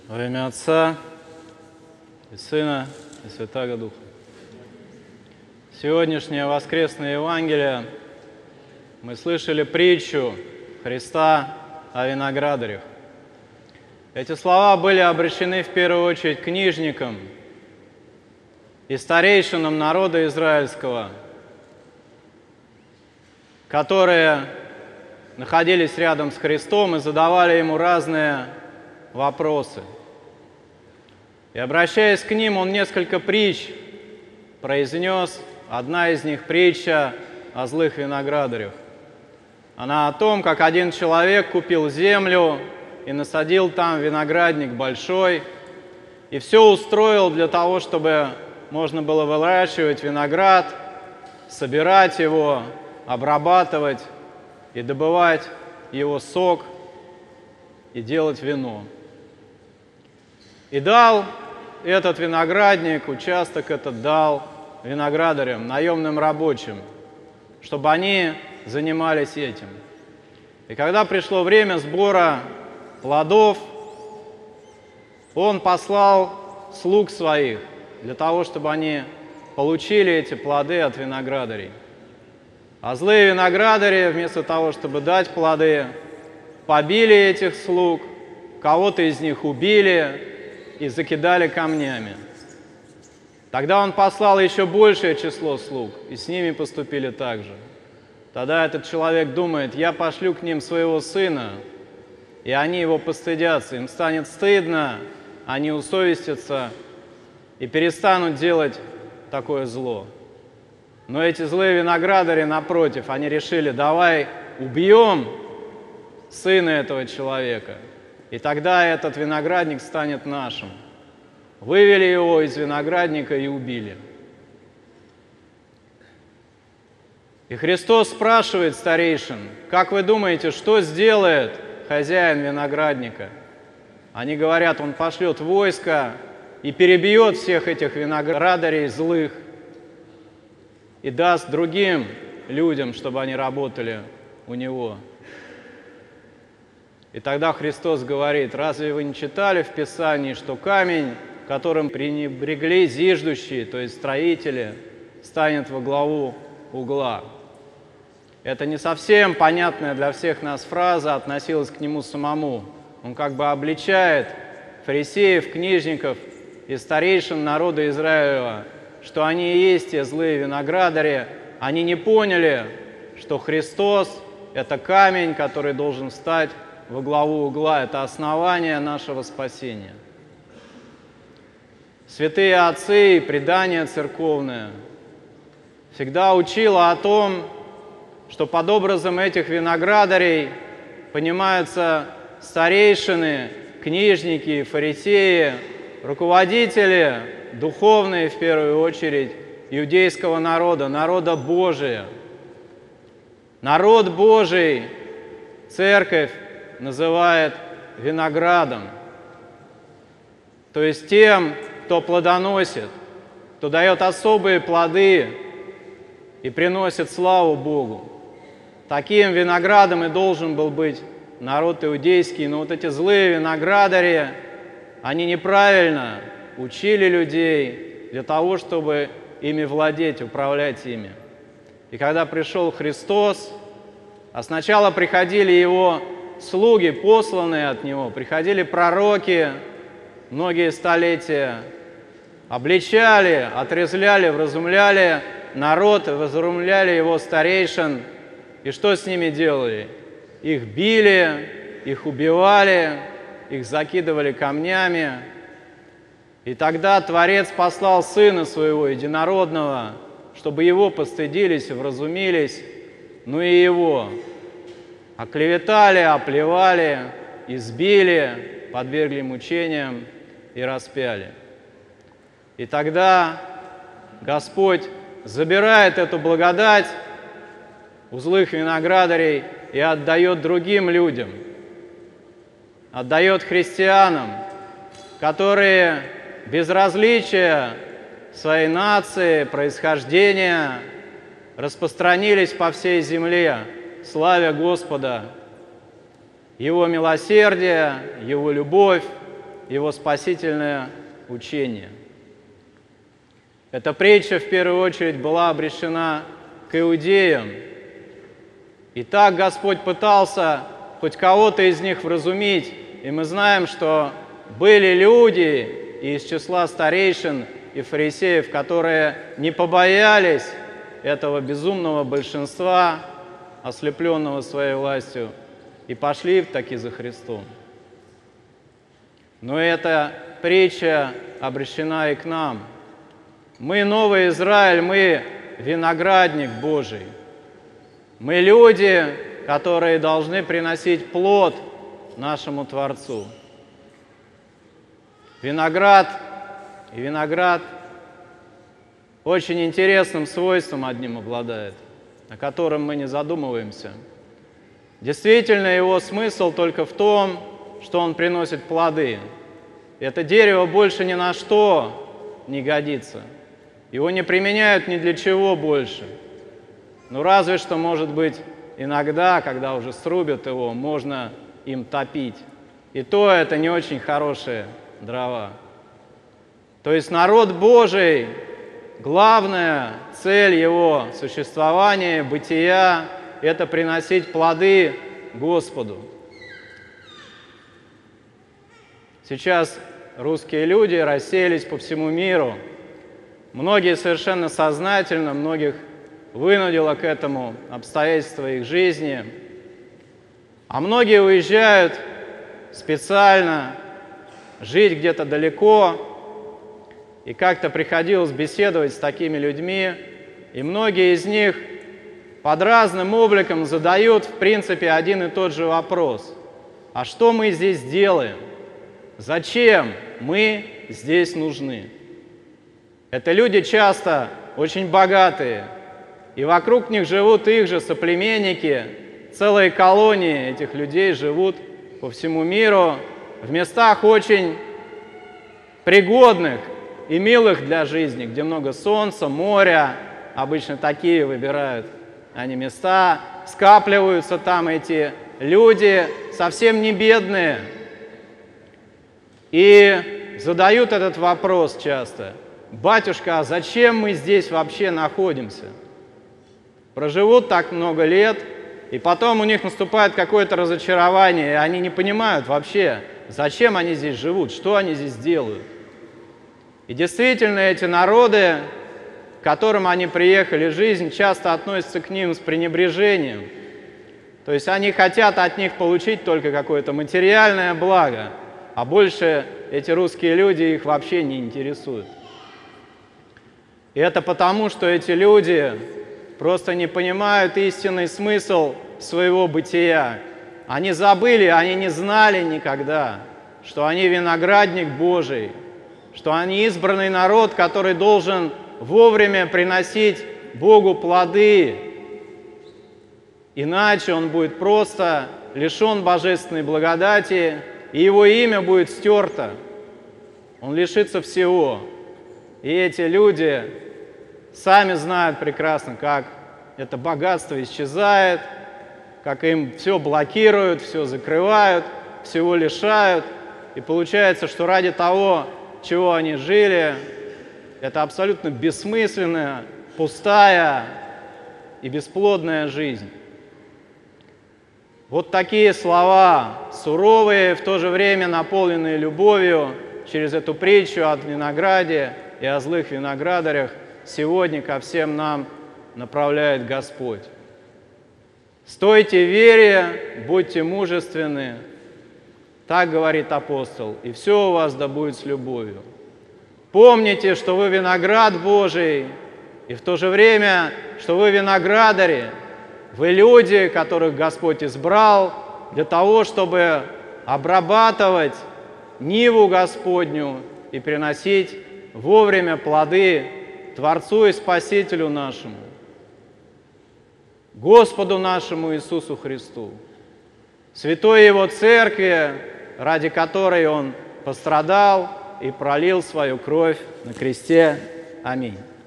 Во имя Отца и Сына и Святаго Духа. Сегодняшнее воскресное Евангелие мы слышали притчу Христа о виноградарях. Эти слова были обращены в первую очередь книжникам и старейшинам народа израильского, которые находились рядом с Христом и задавали ему разные вопросы. И обращаясь к ним, он несколько притч произнес. Одна из них притча о злых виноградарях. Она о том, как один человек купил землю и насадил там виноградник большой, и все устроил для того, чтобы можно было выращивать виноград, собирать его, обрабатывать и добывать его сок и делать вино. И дал этот виноградник, участок этот дал виноградарям, наемным рабочим, чтобы они занимались этим. И когда пришло время сбора плодов, он послал слуг своих для того, чтобы они получили эти плоды от виноградарей. А злые виноградари, вместо того, чтобы дать плоды, побили этих слуг, кого-то из них убили и закидали камнями. Тогда он послал еще большее число слуг, и с ними поступили так же. Тогда этот человек думает: я пошлю к ним своего сына, и они его постыдятся, им станет стыдно, они усовестятся и перестанут делать такое зло. Но эти злые виноградари, напротив, они решили: давай убьем сына этого человека, и тогда этот виноградник станет нашим. Вывели его из виноградника и убили. И Христос спрашивает старейшин: как вы думаете, что сделает хозяин виноградника? Они говорят: он пошлет войско и перебьет всех этих виноградарей злых и даст другим людям, чтобы они работали у него. И тогда Христос говорит: разве вы не читали в Писании, что камень, которым пренебрегли зиждущие, то есть строители, станет во главу угла? Это не совсем понятная для всех нас фраза относилась к нему самому. Он как бы обличает фарисеев, книжников и старейшин народа Израилева, что они и есть те злые виноградари. Они не поняли, что Христос – это камень, который должен встать во главу угла, это основание нашего спасения. Святые отцы и предание церковное всегда учило о том, что под образом этих виноградарей понимаются старейшины, книжники, фарисеи, руководители духовные, в первую очередь, иудейского народа, народа Божия. Народ Божий церковь называет виноградом, то есть тем, кто плодоносит, кто дает особые плоды и приносит славу Богу. Таким виноградом и должен был быть народ иудейский. Но вот эти злые виноградари, они неправильно учили людей для того, чтобы ими владеть, управлять ими. И когда пришел Христос, а сначала приходили его слуги, посланные от него, приходили пророки многие столетия, обличали, отрезвляли, вразумляли народ, вразумляли его старейшин. И что с ними делали? Их били, их убивали, их закидывали камнями. И тогда Творец послал Сына Своего Единородного, чтобы Его постыдились и вразумились, но и Его оклеветали, оплевали, избили, подвергли мучениям и распяли. И тогда Господь забирает эту благодать у злых виноградарей и отдает другим людям, отдает христианам, которые без различия своей нации, происхождения распространились по всей земле, славя Господа, Его милосердие, Его любовь, Его спасительное учение. Эта притча в первую очередь была обращена к иудеям. И так Господь пытался хоть кого-то из них вразумить. И мы знаем, что были люди из числа старейшин и фарисеев, которые не побоялись этого безумного большинства, ослепленного своей властью, и пошли таки за Христом. Но эта притча обращена и к нам. Мы новый Израиль, мы виноградник Божий. Мы люди, которые должны приносить плод нашему Творцу. Виноград очень интересным свойством одним обладает, о котором мы не задумываемся. Действительно, его смысл только в том, что он приносит плоды. Это дерево больше ни на что не годится. Его не применяют ни для чего больше. Ну, разве что, может быть, иногда, когда уже срубят его, можно им топить. И то это не очень хорошие дрова. То есть народ Божий, главная цель его существования, бытия – это приносить плоды Господу. Сейчас русские люди рассеялись по всему миру. Многие совершенно сознательно, многих вынудило к этому обстоятельства их жизни. А многие уезжают специально жить где-то далеко. И как-то приходилось беседовать с такими людьми. И многие из них под разным обликом задают, в принципе, один и тот же вопрос. А что мы здесь делаем? Зачем мы здесь нужны? Это люди часто очень богатые, и вокруг них живут их же соплеменники, целые колонии этих людей живут по всему миру, в местах очень пригодных и милых для жизни, где много солнца, моря, обычно такие выбирают они места, скапливаются там эти люди, совсем не бедные, и задают этот вопрос часто. «Батюшка, а зачем мы здесь вообще находимся?» Проживут так много лет, и потом у них наступает какое-то разочарование, и они не понимают вообще, зачем они здесь живут, что они здесь делают. И действительно, эти народы, к которым они приехали, жизнь часто относится к ним с пренебрежением. То есть они хотят от них получить только какое-то материальное благо, а больше эти русские люди их вообще не интересуют. И это потому, что эти люди просто не понимают истинный смысл своего бытия. Они забыли, они не знали никогда, что они виноградник Божий, что они избранный народ, который должен вовремя приносить Богу плоды. Иначе он будет просто лишен божественной благодати, и его имя будет стерто. Он лишится всего. И эти люди сами знают прекрасно, как это богатство исчезает, как им все блокируют, все закрывают, всего лишают. И получается, что ради того, чего они жили, это абсолютно бессмысленная, пустая и бесплодная жизнь. Вот такие слова, суровые, в то же время наполненные любовью, через эту притчу о винограде и о злых виноградарях, сегодня ко всем нам направляет Господь. «Стойте в вере, будьте мужественны», так говорит апостол, «и все у вас да будет с любовью». Помните, что вы виноград Божий, и в то же время, что вы виноградари, вы люди, которых Господь избрал для того, чтобы обрабатывать ниву Господню и приносить вовремя плоды Творцу и Спасителю нашему, Господу нашему Иисусу Христу, святой Его Церкви, ради которой Он пострадал и пролил свою кровь на кресте. Аминь.